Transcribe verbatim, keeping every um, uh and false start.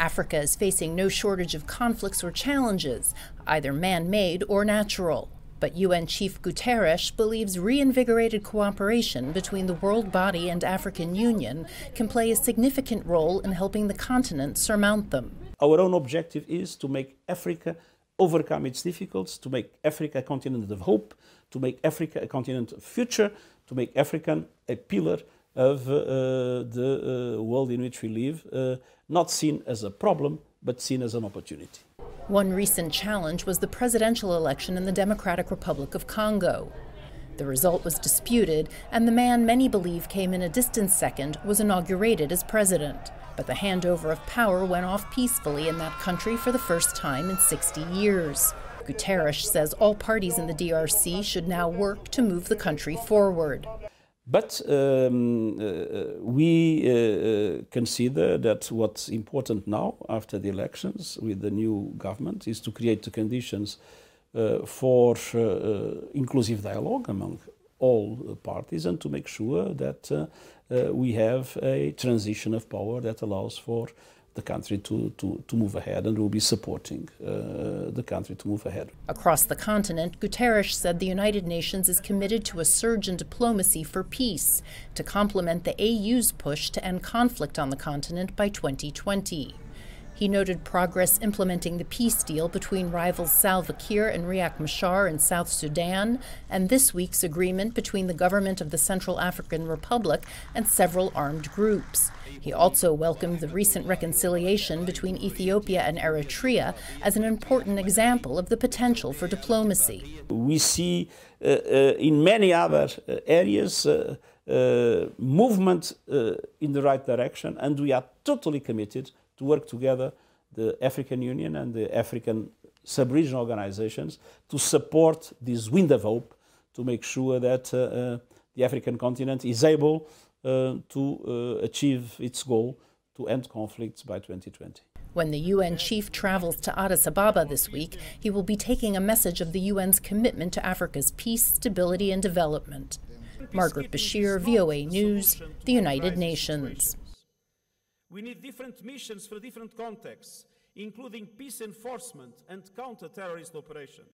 Africa is facing no shortage of conflicts or challenges, either man-made or natural. But U N Chief Guterres believes reinvigorated cooperation between the world body and African Union can play a significant role in helping the continent surmount them. Our own objective is to make Africa overcome its difficulties, to make Africa a continent of hope, to make Africa a continent of future, to make Africa a pillar of uh, the uh, world in which we live, uh, not seen as a problem, but seen as an opportunity. One recent challenge was the presidential election in the Democratic Republic of Congo. The result was disputed, and the man many believe came in a distant second was inaugurated as president. But the handover of power went off peacefully in that country for the first time in sixty years. Guterres says all parties in the D R C should now work to move the country forward. But um, uh, we uh, consider that what's important now, after the elections with the new government, is to create the conditions uh, for uh, uh, inclusive dialogue among all parties and to make sure that uh, uh, we have a transition of power that allows for the country to, to, to move ahead, and will be supporting uh, the country to move ahead. Across the continent, Guterres said the United Nations is committed to a surge in diplomacy for peace to complement the A U's push to end conflict on the continent by twenty twenty. He noted progress implementing the peace deal between rivals Salva Kiir and Riek Machar in South Sudan, and this week's agreement between the government of the Central African Republic and several armed groups. He also welcomed the recent reconciliation between Ethiopia and Eritrea as an important example of the potential for diplomacy. We see uh, uh, in many other uh, areas uh, uh, movement uh, in the right direction, and we are totally committed to work together, the African Union and the African sub-regional organizations, to support this wind of hope, to make sure that uh, uh, the African continent is able uh, to uh, achieve its goal to end conflicts by twenty twenty. When the U N chief travels to Addis Ababa this week, he will be taking a message of the U N's commitment to Africa's peace, stability, and development. Margaret Bashir, V O A News, the United Nations. We need different missions for different contexts, including peace enforcement and counter-terrorist operations.